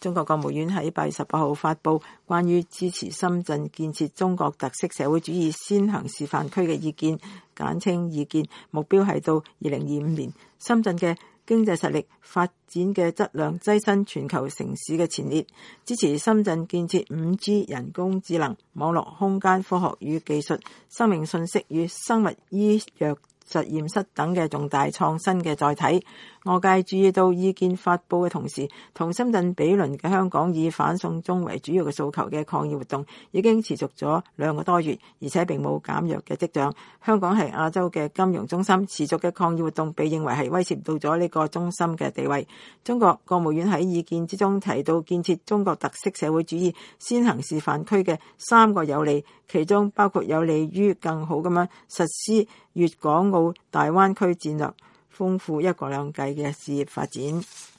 中國國務院喺8月18號發布關於支持深圳建設中國特色社會主義先行示範區嘅意見，簡稱意見，目標係到2025年，深圳嘅經濟實力發展嘅質量躋身全球城市嘅前列，支持深圳建設 5G、人工智能、網絡空間科學與技術、生命信息與生物醫藥實驗室等嘅重大創新嘅載體。外界注意到意見發佈嘅同時，同深圳毗鄰嘅香港以反送中為主要嘅訴求嘅抗議活動已經持續咗2個多月，而且並冇減弱嘅跡象。香港係亞洲嘅金融中心，持續嘅抗議活動被認為係威脅到咗呢個中心嘅地位。中國國務院喺意見之中提到建設中國特色社會主義先行示範區嘅3個有利，其中包括有利於更好咁樣實施粵港澳大灣區戰略，豐富一國兩制嘅事業發展。